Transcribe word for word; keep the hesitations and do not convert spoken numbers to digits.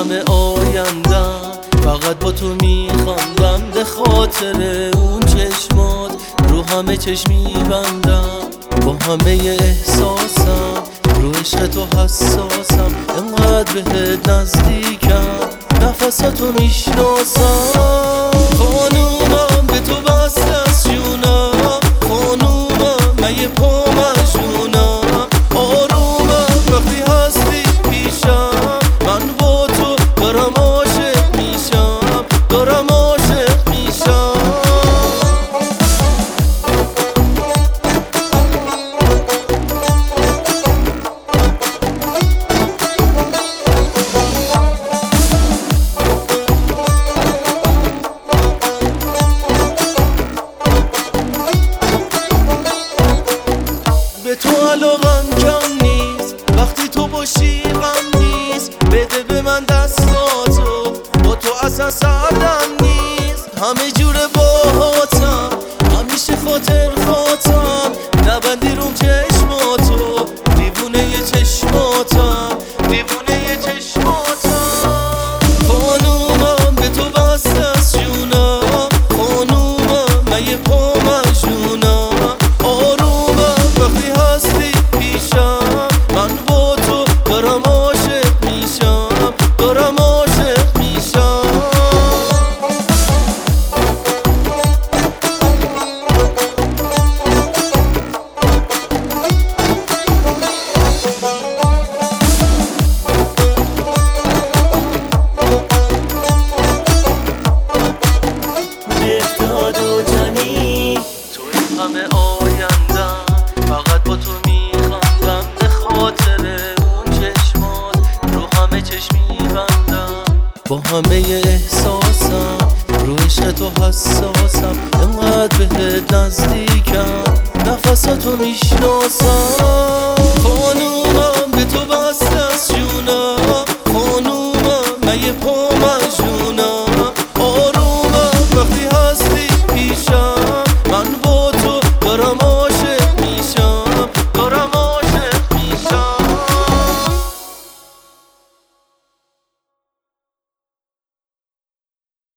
همه آیندم فقط با تو میخندم، به خاطر اون چشمات رو همه چشم میبندم، با همه احساسم رو عشق تو حساسم، انقدر بهت نزدیکم نفساتو میشناسم. خانومم به تو بسته از جونم، خانومم من یه پا مجنونم، آرومم وقتی هستی پیشم، من با تو دارم عاشق میشم، دارم عاشق میشم. به تو علاقم کم نیست، وقتی تو باشی غم نیست، بده به من دستاتو، با تو اصلا سردم نیست، همه جور باهاتم همیشه خاطر خاطم، نبندی روم چشماتو، دیوونه یه چشماتم، دیوونه یه چشماتم. خانومم به تو بسته از جونم، خانومم من یه پا مجنونم، آرومم وقتی هستی پیشم، من با تو دارم عاشق میشم، دارم عاشق میشم. بهداد و جانی توی همه آیندم فقط با تو میخندم، به خاطر اون چشمات رو همه چشم میبندم، با همه احساسم رو عشق تو حساسم، انقدر بهت نزدیکم نفساتو میشناسم. خانومم به تو بسته از جونم، خانومم من یه پا مجنونم، آرومم وقتی هست